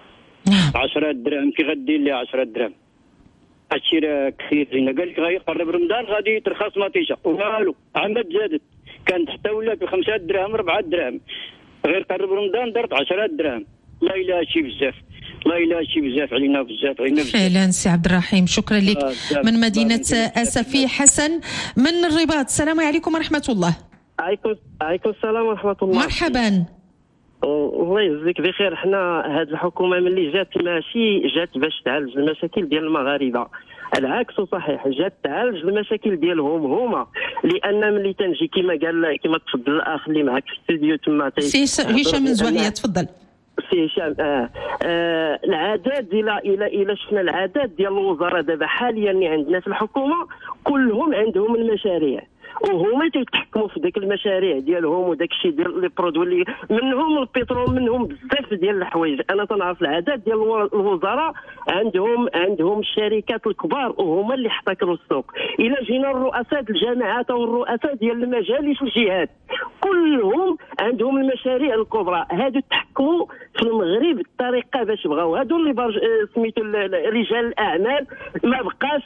عشرة دراهم كي غدير لي عشرة دراهم؟ هادشي راه كثير لينا. قال لك غيقرب رمضان غادي يترخص مطيشه، والو عمد زادت كانت حتى ولات بخمسة دراهم أربعة دراهم، غير قرب رمضان دارت عشرة دراهم. لا اله شي بزاف، لا اله شي بزاف علينا بزاف علينا بزاف. فعلا سي عبد الرحيم شكرا لك. آه من مدينه اسفي حسن من الرباط. السلام عليكم ورحمه الله. عليكم عليكم السلام ورحمه الله. مرحبا. الله يجزيك بخير. حنا هذه الحكومه ملي جات ماشي جات باش تعالج المشاكل ديال المغاربه، العكس صحيح، جات تعالج المشاكل ديالهم هما. لان ملي تنجي كما قال كما تفضل الاخ اللي معك في الاستوديو تما سي هشام بن زواغيه تفضل. سي هشام آه. آه العادات الى الى الى شفنا العادات ديال الوزراء دابا حاليا اللي عندنا في الحكومه كلهم عندهم المشاريع وهما تيتحكموا في ديك المشاريع ديالهم وداك الشيء ديال لي برودوي اللي منهم البترول منهم بزاف ديال الحوايج. انا تنعرف العادات ديال الوزراء عندهم عندهم الشركات الكبار وهما اللي احتكروا السوق. الى جينا الرؤساء الجامعات او الرؤساء ديال المجالس والجهات كلهم عندهم المشاريع الكبرى. هادو تحكموا في المغرب بالطريقه باش بغاو. هادو اللي برج... سميتو رجال الاعمال ما بقاش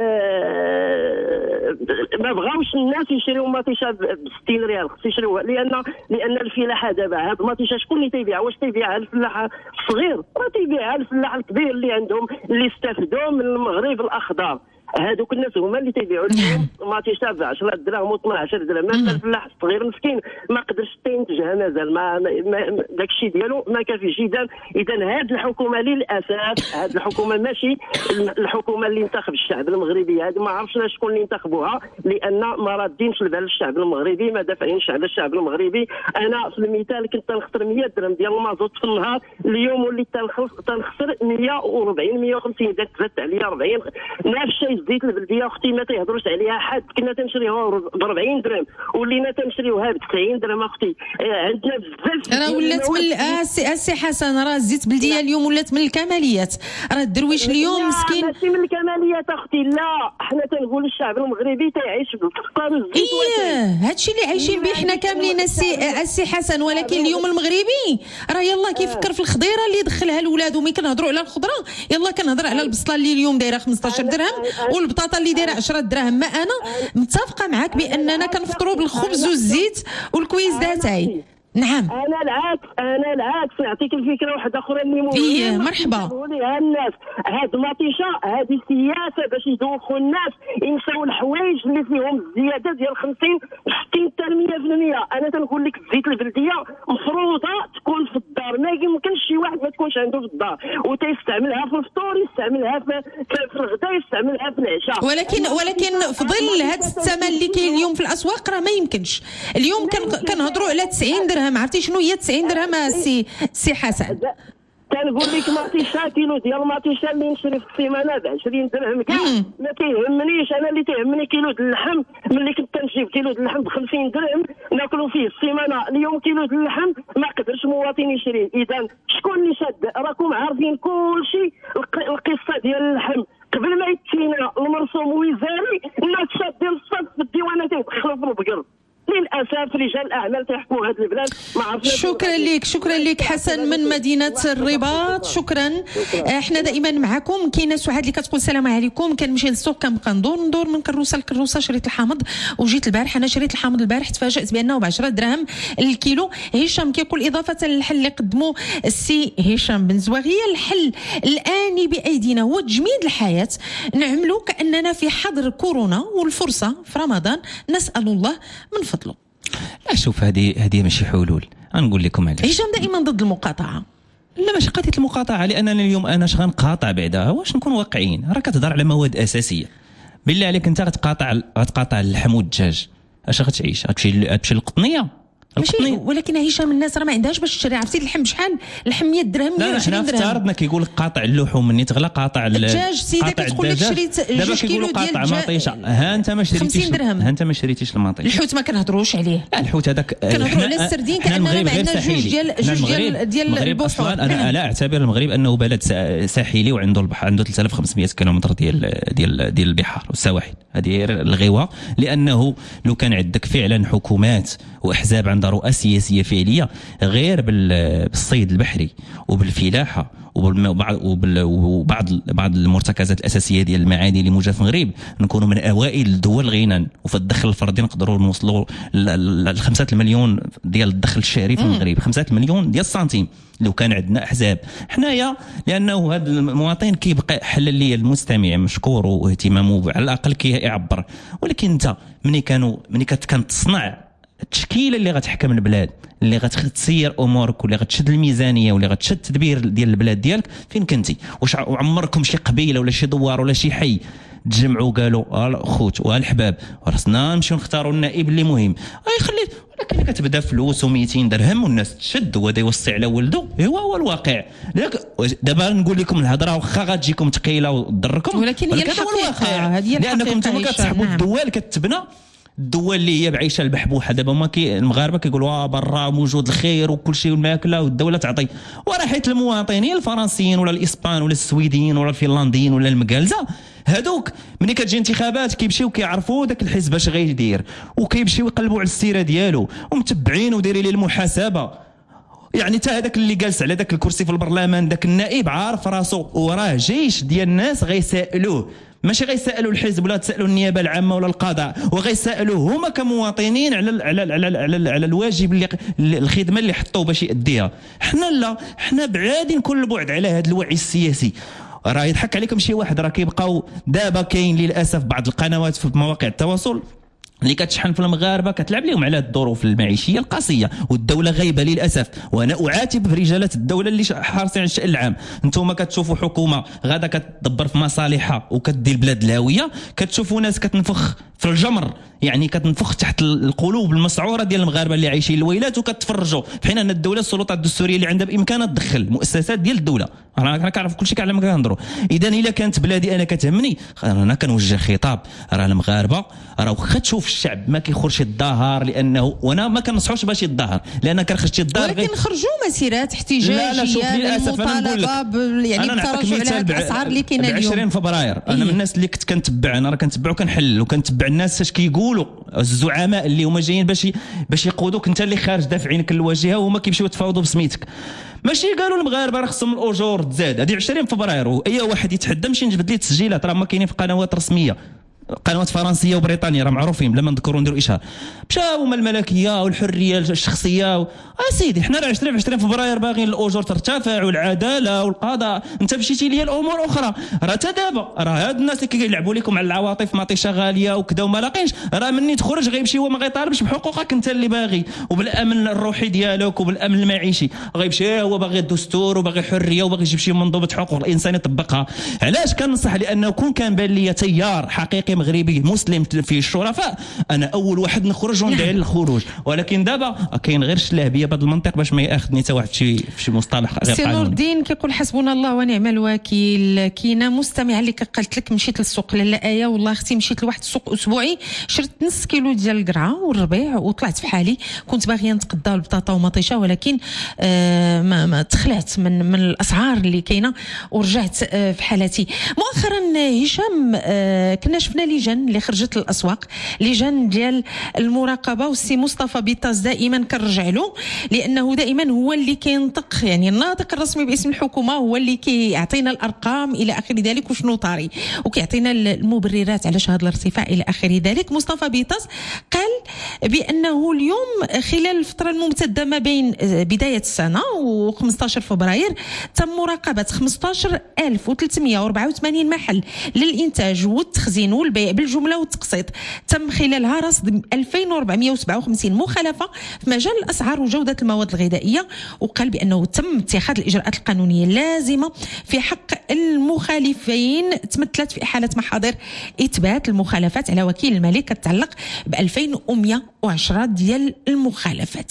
آه ما بغاوش الناس يشريو مطيشه ب ستين ريال، خص يشريوها لان لان الفلاحه دابا هاد المطيشه شكون اللي تيبيعها؟ واش تيبيعها الفلاح الصغير؟ راه تيبيعها الفلاح الكبير اللي عندهم اللي استافدوا من المغرب الاخضر. هذوك الناس هما اللي تيبيعوا اليوم ماتيشا ب عشرة دراهم و اثنا عشر درهم. اما الفلاح الصغير مسكين ما قدرش تنتجها مازال، ما, ما داك الشيء ديالو ما كافيش. اذا اذا هذه الحكومه للاسف، هذه الحكومه ماشي الحكومه اللي انتخب الشعب المغربي، هذه ما عرفش شكون اللي انتخبوها، لان ما رادينش البال الشعب المغربي، ما دافعينش على الشعب المغربي. انا في المثال كنت تنخسر مية درهم ديال المازوت في النهار، اليوم وليت تنخسر مية وأربعين مية وخمسين، اذا زادت عليا أربعين. نفس الشيء زيت البلديه اختي ما تيهضروش عليها حد، كنا تنشريوها ب أربعين درهم ولينا تنشريوها ب تسعين درهم اختي. عندنا بزاف راه ولات من السي السي حسن، راه الزيت بلديه اليوم ولات من الكماليات، راه الدرويش اليوم مسكين ماشي من الكماليات اختي. لا حنا تنقول الشعب المغربي تيعيش بالفقر والزيت. ايه هادشي اللي عايشين به حنا كاملين السي السي حسن، ولكن اليوم المغربي راه يلاه كيفكر في الخضيره اللي يدخلها لولادو. ملي كنهضروا على الخضره يلاه كنهضر على البصله اللي اليوم دايره خمسطاش درهم والبطاطا اللي دايره عشرة دراهم. ما انا متفقه معاك باننا كنفطروا بالخبز والزيت والكويزاتاي. نعم انا العكس، انا العكس. نعطيك الفكره واحده اخرى اللي مهمه. ايه مرحبا. قوليها الناس هاد مطيشه، هذه سياسه باش يدوخوا الناس ينساو الحوايج اللي فيهم الزياده ديال خمسين ستين حتى مية بالمية. انا تنقول لك الزيت البلديه مفروضه تكون في الدار، ما يمكنش شي واحد ما تكونش عنده في الدار وتيستعملها في الفطور، يستعملها في في الغداء، يستعملها في العشاء. ولكن ولكن في ظل هذا الثمن اللي كاين اليوم في الاسواق راه ما يمكنش. اليوم كنهضروا على تسعين درهم. عرفتي شنو هي تسعين درهم سي سي حسن؟ كنقول لك ماتيشا كيلو ديال الماتيشا اللي نشري في السيمانه ب عشرين درهم كاع ما كيهمنيش. انا اللي تيهمني كيلو د اللحم، ملي كنت تنجيب كيلو د اللحم ب خمسين درهم ناكلوا فيه السيمانه، اليوم كيلو د اللحم ما قدرش مواطن يشريه. اذا شكون اللي شاد؟ راكم عارفين كل شيء. القصه ديال اللحم قبل ما يتينا المرسوم وزاري الناس شادين الصف في الديوانات يدخلوا في البقر. للاسف رجال الاعمال تيحكموا هذه البلاد ما عرفناش. شكرا لك، شكرا لك حسن من مدينه الرباط. شكرا. احنا دائما معكم. كاينه سعاد اللي كتقول السلام عليكم، كنمشي للسوق كنبقى ندور ندور من كروسه لكروسه شريت الحامض وجيت البارح. انا شريت الحامض البارح تفاجات بانه ب عشرة دراهم الكيلو. هشام كيقول اضافه للحل اللي قدموا السي هشام بن زواغيه، الحل الاني بايدينا هو تجميد الحياه، نعملوا كاننا في حظر كورونا والفرصه في رمضان، نسال الله من فضله. لا شوف هذه هذه ماشي حلول. غنقول لكم علاش. هشام دائما ضد المقاطعه. لا ماشي قضيه المقاطعه، لاننا اليوم انا اش غنقاطع بعدا؟ واش نكون واقعيين؟ راه كتهضر على مواد اساسيه. بالله عليك انت غتقاطع غتقاطع اللحم والدجاج، اش غتعيش؟ غتمشي غتمشي للقطنيه؟ ماشي. ولكن هشام الناس راه ما عندهاش باش تشري. عرفتي اللحم بشحال؟ اللحم مية درهم مية وعشرين درهم. لا حنا افترضنا كيقول لك قاطع اللحوم مني تغلى قاطع الدجاج. سيدي كتقول لك شريت جوج كيلو ديال قاطع مطيشه، ها انت ما شريتيش ها انت ما شريتيش المطيشه. الحوت ما كنهضروش عليه. لا الحوت هذاك كنهضروا على السردين كاننا ما عندنا جوج ديال جوج ديال ديال البحور. انا لا اعتبر المغرب انه بلد ساحلي وعنده البحر، عنده ثلاثة آلاف وخمسمية كيلومتر ديال ديال ديال البحار والسواحل. هذه الغوه، لانه لو كان عندك فعلا حكومات واحزاب عندها رؤى سياسيه فعليه غير بالصيد البحري وبالفلاحه وبعض بعض المرتكزات الاساسيه ديال المعادن اللي موجوده في المغرب، نكونوا من اوائل الدول غنى، وفي الدخل الفردي نقدروا نوصلوا ل خمسة المليون ديال الدخل الشهري في المغرب، خمسة المليون ديال السنتيم لو كان عندنا احزاب حنايا. لانه هذا المواطن كيبقى حل لي المستمع مشكور واهتمامه على الاقل كيعبر. ولكن انت ملي كانوا ملي كتصنع التشكيله اللي غتحكم البلاد، اللي غتسير امورك واللي غتشد الميزانيه واللي غتشد التدبير ديال البلاد ديالك، فين كنتي؟ واش عمركم شي قبيله ولا شي دوار ولا شي حي تجمعوا قالوا الخوت والحباب وراسنا نمشيو نختاروا النائب اللي مهم؟ اي خلي. ولكن كتبدا فلوس و200 درهم والناس تشد وهذا يوصي على ولده. هو هو الواقع. دابا نقول لكم الهضره واخا غتجيكم ثقيله وتضركم، ولكن هي الحقيقه. هذه لانكم نتوما كتسحبوا الدول كتبنى الدول اللي هي بعيشه البحبوحه. دابا ما كي المغاربه كيقولوا برا موجود الخير وكل شيء والماكله والدوله تعطي، وراه حيت المواطنين الفرنسيين ولا الاسبان ولا السويديين ولا الفنلنديين ولا المقالزه هذوك ملي كتجي انتخابات كيمشيو كيعرفوا داك الحزب اش غيدير وكيمشيو يقلبوا على السيره ديالو ومتبعين ودايرين ليه المحاسبه. يعني حتى هذاك اللي جالس على داك الكرسي في البرلمان داك النائب عارف راسو وراه جيش ديال الناس غيسائلوه، ماشي غيسالوا الحزب ولا تسالوا النيابه العامه ولا القضاء، وغيسالوا هما كمواطنين على على على على, على الواجب اللي الخدمه اللي حطوه باش يأديها. حنا لا، حنا بعادين كل البعد على هذا الوعي السياسي. راه يضحك عليكم شي واحد، راه كيبقاو دابا كاين للاسف بعض القنوات في مواقع التواصل اللي كتشحن في المغاربه كتلعب لهم على الظروف المعيشيه القاسيه والدوله غايبه للاسف. وانا اعاتب رجاله الدوله اللي حارسين على الشان العام. انتم كتشوفوا حكومه غادا كتدبر في مصالحها وكدي البلاد الهاويه، كتشوفوا ناس كتنفخ في الجمر، يعني كتنفخ تحت القلوب المسعوره ديال المغاربه اللي عايشين الويلات وكتفرجوا، في حين ان الدوله السلطات الدستوريه اللي عندها بامكانها تدخل المؤسسات ديال الدوله. انا كنعرف كل شيء كاع لما كنهضروا. اذا الا كانت بلادي انا كتهمني، انا كنوجه خطاب راه المغاربه راه واخا تشوف الشعب ما كيخرجش يتظاهر، لانه وانا ما كنصحوش باش يتظاهر، لان كان خرجت يتظاهر ولكن خرجوا مسيرات احتجاجيه للمطالبه يعني بالتراجع على الاسعار اللي كاينه اليوم. عشرين فبراير انا من الناس اللي كنت كنتبع، انا راه كنتبع وكنحلل وكنتبع الناس اش كيقولوا الزعماء اللي هما جايين باش باش يقودوك انت اللي خارج دافع عينك للواجهه، وهما كيمشيو يتفاوضوا بسميتك. ماشي قالوا المغاربه راه خصهم الاجور تزاد، هذه عشرين فبراير واي واحد يتحدى مشي نجبد ليه التسجيلات، راه ما كاينين في قنوات رسميه، قنوات فرنسيه وبريطانيه راه معروفين بلا ما نذكروا نديروا اشهار. مشاو هما الملكيه والحريه الشخصيه و... اه سيدي حنا راه عشرين فبراير باغيين الاجور ترتفع والعداله والقضاء، انت مشيتي ليا الامور اخرى. راه تا دابا راه هاد الناس اللي كيلعبوا لكم على العواطف مطيشه غاليه وكذا وما لاقينش، راه مني تخرج غيمشي هو ما غيطالبش بحقوقك انت اللي باغي وبالامن الروحي ديالك وبالامن المعيشي، غيمشي هو باغي الدستور وباغي حريه وباغي يجيب شي منظومه حقوق الانسان يطبقها. علاش كنصح؟ لانه كون كان بان لي تيار حقيقي مغربي مسلم في الشرفاء انا اول واحد نخرج وندعي للخروج، ولكن دابا كاين غير الشلهبيه بهذا المنطق باش ما ياخذني حتى واحد شي في مصطلح غير قانوني. سي نور الدين كيقول حسبنا الله ونعم الوكيل. كاينه مستمعه اللي قالت لك مشيت للسوق لالا ايه، والله اختي مشيت لواحد السوق اسبوعي شرت نص كيلو ديال القرعه والربيع وطلعت في حالي، كنت باغيه نتقدى البطاطا ومطيشه ولكن آه ما, ما تخلعت من من الاسعار اللي كاينه ورجعت آه في حالتي. مؤخرا هشام آه كنا شفنا لجان اللي خرجت للاسواق، لجان ديال المراقبه، والسي مصطفى بيطاس دائما كنرجع له لانه دائما هو اللي كينطق، يعني الناطق الرسمي باسم الحكومه، هو اللي كيعطينا الارقام الى اخر ذلك وشنو طاري وكيعطينا المبررات علاش هذا الارتفاع الى اخر ذلك. مصطفى بيطاس قال بانه اليوم خلال الفتره الممتده ما بين بدايه السنه و15 فبراير تم مراقبه خمسطاش ألف وثلاثمائة وأربعة وثمانين محل للانتاج والتخزين والبيع بالجمله والتقسيط، تم خلالها رصد ألفين وأربعمائة وسبعة وخمسين مخالفه في مجال الاسعار وجوده المواد الغذائيه، وقال بانه تم اتخاذ الاجراءات القانونيه اللازمه في حق المخالفين، تمثلت في احاله محاضر اثبات المخالفات على وكيل الماليه كتعلق ب ألفين ومائة وعشرة ديال المخالفات.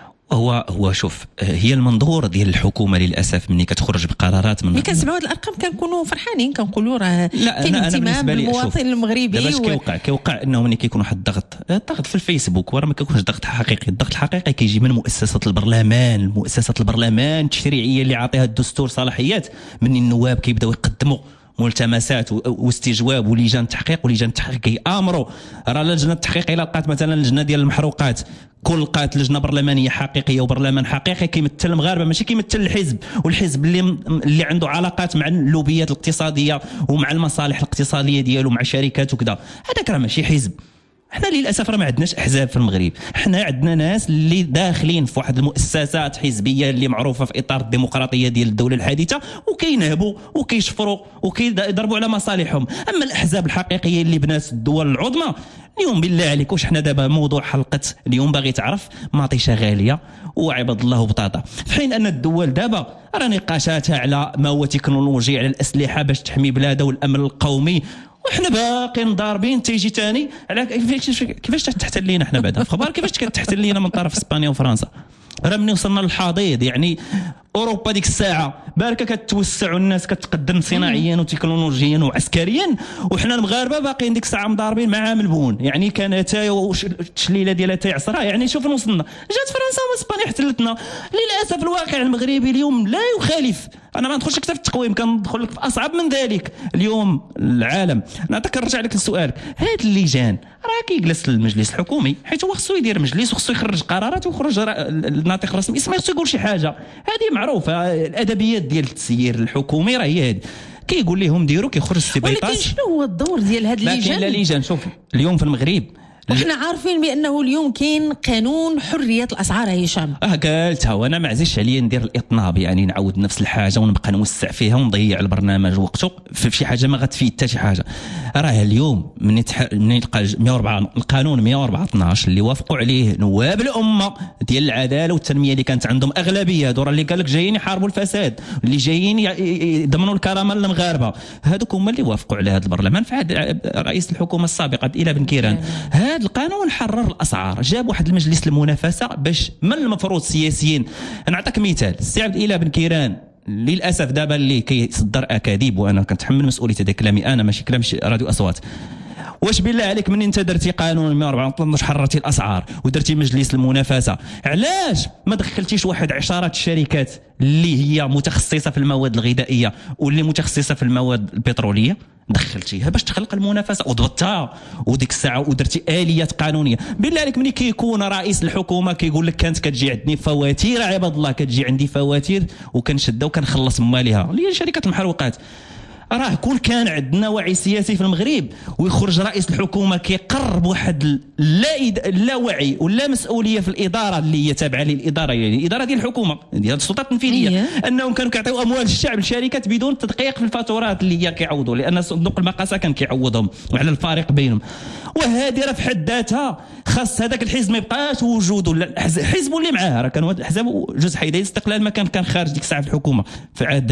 هو هو شوف هي المنظور ديال الحكومه للاسف ملي كتخرج بقرارات من ملي كنسمعوا هذه الارقام كنكونوا فرحانين كنقولوا راه كاين اهتمام بالمواطن المغربي. دابا كيوقع كيوقع انه ملي كيكون واحد الضغط الضغط في الفيسبوك وراه ما كيكونش ضغط حقيقي، الضغط الحقيقي كيجي من مؤسسات البرلمان، المؤسسات البرلمان التشريعيه اللي عاطيها الدستور صلاحيات، من النواب كيبداو يقدموا ملتمسات واستجواب ولجان تحقيق، ولجان التحقيق كيامروا. راه لجنه التحقيق الا لقات مثلا اللجنه ديال المحروقات كل لقات لجنه برلمانيه حقيقيه وبرلمان حقيقي كيمثل المغاربه ماشي كيمثل الحزب، والحزب اللي اللي عنده علاقات مع اللوبيات الاقتصاديه ومع المصالح الاقتصاديه ديالو مع شركات وكذا، هذاك راه ماشي حزب. احنا للاسف راه ما عندناش احزاب في المغرب، احنا عندنا ناس اللي داخلين في واحد المؤسسات حزبيه اللي معروفه في اطار الديمقراطيه ديال الدوله الحديثه، وكينهبوا وكيشفروا وكيضربوا على مصالحهم. اما الاحزاب الحقيقيه اللي بنات الدول العظمى اليوم بالله عليك، واش حنا دابا موضوع حلقه اليوم باغي تعرف مطيشه غاليه وعباد الله وبطاطا، في حين ان الدول دابا راه نقاشاتها على ما هو تكنولوجيا، على الاسلحه باش تحمي بلادها والامن القومي، وحنا باقيين ضاربين تيجي ثاني على كيفاش كيفاش تحتل لينا حنا بعدا خبر كيفاش كتحتل لينا من طرف اسبانيا وفرنسا. راه ملي وصلنا للحضيض يعني اوروبا ديك الساعه باركه كتوسع والناس كتقدم صناعيا وتكنولوجيا وعسكريا، وحنا المغاربه باقيين ديك الساعه مضاربين مع عام البون، يعني كان تاي والتشليله ديالها تاي عصرها، يعني شوف وصلنا. جات فرنسا واسبانيا احتلتنا. للاسف الواقع المغربي اليوم لا يخالف، انا ما ندخلش كثر في التقويم، كندخل لك في اصعب من ذلك. اليوم العالم نعطيك نرجع لك للسؤال، هاد اللجان راه كيجلس المجلس الحكومي حيت هو خصو يدير مجلس وخصو يخرج قرارات ويخرج الناطق الرسمي، اسمه خصو يقول شي حاجه، هذه معروفه. الادبيات ديال التسيير الحكومي راه هي هذه، كيقول لهم ديروا كيخرج السي بيطاس. ولكن شنو هو الدور ديال هاد اللجان؟ لكن لا لجان، شوف اليوم في المغرب وحنا عارفين بانه اليوم كاين قانون حريه الاسعار هشام. اه قالتها وانا ما عزيزش عليا ندير الاطناب، يعني نعاود نفس الحاجه ونبقى نوسع فيها ونضيع البرنامج وقته في شي حاجه ما غتفيد حتى شي حاجه. راه اليوم من يتح... من يلقى مئة وأربعة القانون مئة وأربعة اثناش اللي وافقوا عليه نواب الامه ديال العداله والتنميه اللي كانت عندهم اغلبيه، هذو اللي قال لك جايين يحاربوا الفساد اللي جايين يضمنوا الكرامه للمغاربه، هذوك هما اللي وافقوا على هذا البرلمان في عهد رئيس الحكومه السابقه إلى بن كيران. هذا القانون حرر الاسعار، جاب واحد المجلس المنافسه باش من المفروض السياسيين. نعطيك مثال، السي عبد الاله بن كيران للاسف دابا اللي كيصدر اكاذيب وانا كنتحمل مسؤوليه هذا كلامي انا ماشي كلام راديو اصوات. واش بالله عليك من انت درتي قانون مئة وأربعة وثلاثين حررتي الاسعار ودرتي مجلس المنافسه، علاش ما دخلتيش واحد عشرات الشركات اللي هي متخصصه في المواد الغذائيه واللي متخصصه في المواد البتروليه دخلتيها باش تخلق المنافسه وضبطتها وديك الساعه ودرتي اليات قانونيه؟ بالله عليك ملي كيكون رئيس الحكومه كيقول لك كانت كتجي عندي فواتير عباد الله، كتجي عندي فواتير وكنشدها وكنخلص مالها اللي هي شركه المحروقات. راه كون كان عندنا وعي سياسي في المغرب ويخرج رئيس الحكومه كيقرب واحد لا لا وعي ولا مسؤوليه في الاداره اللي هي تابعه للاداره، يعني الاداره ديال الحكومه ديال السلطه التنفيذيه، انهم كانوا كيعطيو اموال الشعب للشركات بدون تدقيق في الفاتورات اللي هي كيعوضوا، لان صندوق المقاصه كان كيعوضهم وعلى الفارق بينهم. وهذه راه في حد ذاتها خاص هذاك الحزب ما يبقاش وجوده، حزب اللي معاه راه كانوا الاحزاب جزء حيدي الاستقلال ما كان كان خارج ديك الساعه في الحكومه في عهد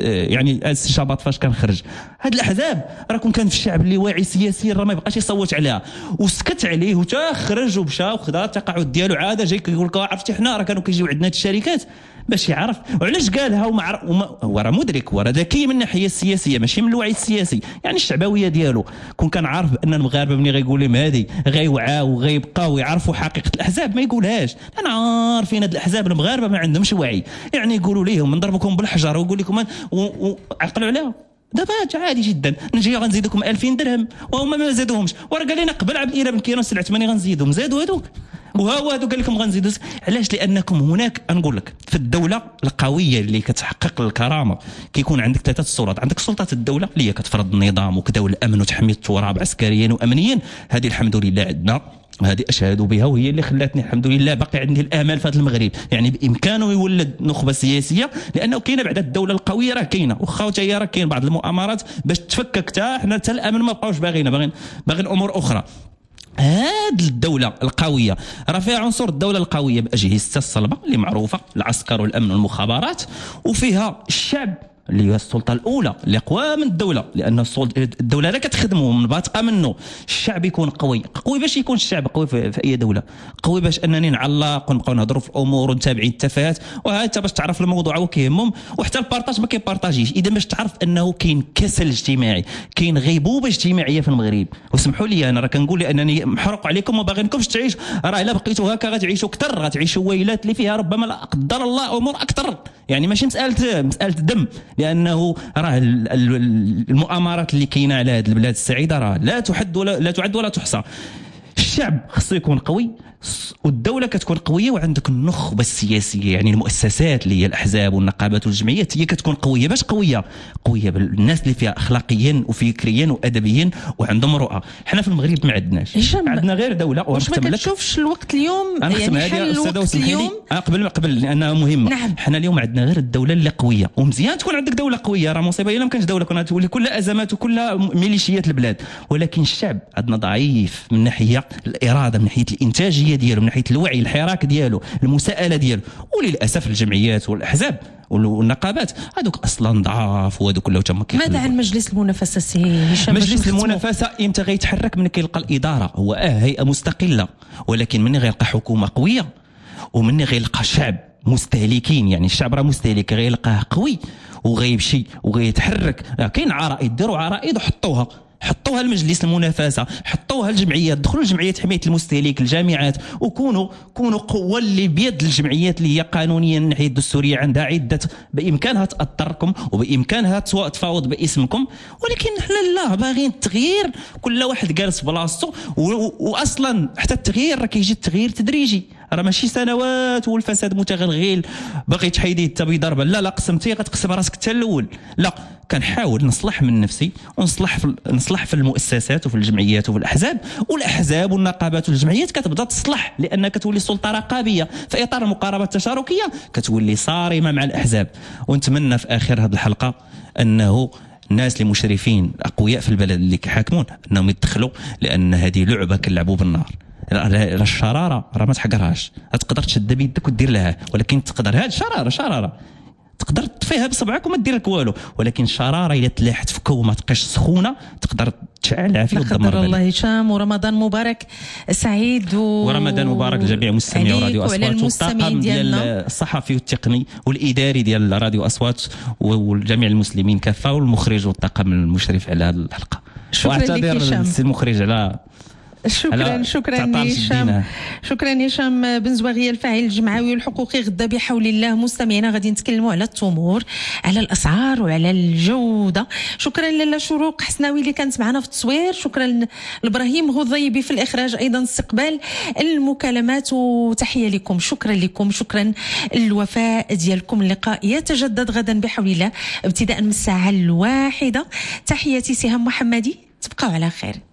يعني الشباط فاش كان خرج. هاد الاحزاب راه كون كان في الشعب اللي واعي سياسيا راه ما يبقاش يصوت عليها وسكت عليه وتا خرج ومشى وخدا التقاعد ديالو عاد جاي كيقول لك عرفتي حنا راه كانوا كيجيو عندنا هاد الشركات باش يعرف. وعلاش قالها وما هو راه مدرك وراه ذكي من الناحيه السياسيه ماشي من الوعي السياسي، يعني الشعبويه ديالو كون كان عارف بان المغاربه ملي غيقول لهم هذه غيوعاو وغيبقاو يعرفوا حقيقه الاحزاب ما يقولهاش. انا عارفين هاد الاحزاب المغاربه ما عندهمش وعي، يعني يقولوا ليهم نضربكم بالحجر ويقول لكم وعقلوا عليها دابا عادي جدا نجي غنزيدكم ألفين درهم وهما ما زادوهمش. وراه قال لنا قبل عبد الاله بن كيران سلعة ثمانية غنزيدهم زادوا هذوك وهو هذو قال لكم غنزيدوا. علاش؟ لانكم هناك نقول لك في الدوله القويه اللي كتحقق الكرامه كيكون عندك ثلاثه السلطات. عندك سلطه الدوله اللي هي كتفرض النظام وكذا الامن وتحمي التراب عسكريا وامنيا، هذه الحمد لله عندنا وهذه اشهد بها وهي اللي خلاتني الحمد لله باقي عندي الامل في هذا المغرب، يعني بامكانه يولد نخبه سياسيه لانه كاينه بعد الدوله القويه راه كاينه واخا حتى هي راه كاين بعض المؤامرات باش تفكك حتى حنا حتى الامن ما بقاوش باغينا باغيين باغيين امور اخرى. هاد الدولة القوية راه فيها عنصر الدولة القوية بأجهزتها الصلبة اللي معروفة العسكر والأمن والمخابرات، وفيها الشعب اللي هي السلطه الاولى اللي اقوى من الدوله، لان الدوله لا كتخدمه من باطقه منه. الشعب يكون قوي قوي باش يكون الشعب قوي في, في اي دوله، قوي باش انني نعلق ونبقاو نهضروا في الامور ونتابعين التفاهات، وها انت باش تعرف الموضوع وكيهمهم وحتى البارطاج ما كيبارطاجيش. اذا باش تعرف انه كاين كسل اجتماعي، كاين غيبوبه اجتماعيه في المغرب. وسمحوا لي انا راه كنقول لانني محروق عليكم وما باغينكمش تعيش، راه الا بقيتوا هكا غتعيشوا اكثر، غتعيشوا ويلات اللي فيها ربما لا قدر الله امور اكثر، يعني ماشي مساله مساله دم، لانه راه المؤامرات اللي كاينه على هذه البلاد السعيده راه لا تحد ولا لا تعد ولا تحصى. الشعب خصو يكون قوي والدوله كتكون قويه وعندك النخبه السياسيه، يعني المؤسسات اللي هي الاحزاب والنقابات والجمعيات هي كتكون قويه. باش قويه؟ قويه بالناس اللي فيها اخلاقيا وفكريا وادبيا وعندهم رؤى. حنا في المغرب ما عندناش، عندنا غير دوله. واش ما كتشوفش الوقت اليوم يعني حل الوقت اليوم قبل قبل لانها مهمه. نعم. حنا اليوم عندنا غير الدوله اللي قويه، ومزيان تكون عندك دوله قويه، راه مصيبه الا ما كانش دوله كنا تولي كلها ازمات وكلها ميليشيات البلاد. ولكن الشعب عندنا ضعيف من ناحيه الاراده، من ناحيه الانتاجيه ديالو، من ناحيه الوعي، الحراك ديالو، المساءله ديالو. وللاسف الجمعيات والاحزاب والنقابات هذوك اصلا ضعاف وهذوك كله تما. ماذا عن مجلس المنافسه سي هشام؟ مجلس المنافسه امتى غيتحرك؟ من كيلقى الاداره هو اه هيئه مستقله، ولكن من غيلقى حكومه قويه ومن غيلقى شعب مستهلكين، يعني الشعب راه مستهلك، غيلقاه قوي وغيمشي وغيتحرك. كاين عرائض، ديروا عرائض وحطوها حطوها المجلس المنافسه، حطوها الجمعيات، دخلوا الجمعيات حمايه المستهلك، الجامعات، وكونوا كونوا قوه اللي بيد الجمعيات اللي هي قانونيا من الناحيه الدستوريه عندها عده بامكانها تاثركم وبامكانها تفاوض باسمكم. ولكن حنا لا باغيين التغيير، كل واحد جالس بلاصتو. واصلا حتى التغيير راه كيجي التغيير تدريجي، راه ماشي سنوات والفساد متغلغل باغي تحيديه حتى بضربه. لا لا قسمتي غتقسم راسك حتى الاول. لا كنحاول نصلح من نفسي ونصلح في نصلح في المؤسسات وفي الجمعيات وفي الاحزاب، والاحزاب والنقابات والجمعيات كتبدا تصلح لان كتولي سلطه رقابيه في اطار المقاربه التشاركيه، كتولي صارمه مع الاحزاب. ونتمنى في اخر هذه الحلقه انه الناس اللي مشرفين اقوياء في البلد اللي كيحاكمون انهم يدخلوا، لان هذه لعبه كنلعبوا بالنار. راه الشراره راه ما تحقرهاش، تقدر تشد بيدك ودير لها، ولكن تقدر هاد شراره شراره تقدر تطفيها بصبعك وما دير لك والو، ولكن الشراره الا تلاحت فكو وما تبقاش سخونه تقدر تشعلها فيه وتدمر. قدر الله هشام، ورمضان مبارك سعيد و... ورمضان مبارك لجميع مستمعي راديو اصوات والطاقم ديال الصحفي والتقني والاداري ديال راديو اصوات والجميع المسلمين كافه، والمخرج والطاقم المشرف على هذه الحلقه. شكرا لك هشام. المخرج على شكرا شكرا هشام. شكرا هشام بن زواغيه الفاعل الجمعوي والحقوقي. غدا بحول الله مستمعينا غادي نتكلموا على التمور، على الاسعار وعلى الجوده. شكرا لاله شروق حسناوي اللي كانت معنا في التصوير. شكرا لابراهيم غضيبي في الاخراج، ايضا استقبال المكالمات، وتحيه لكم. شكرا لكم، شكرا الوفاء ديالكم. اللقاء يتجدد غدا بحول الله ابتداء من الساعه الواحده. تحياتي سهام محمدي، تبقوا على خير.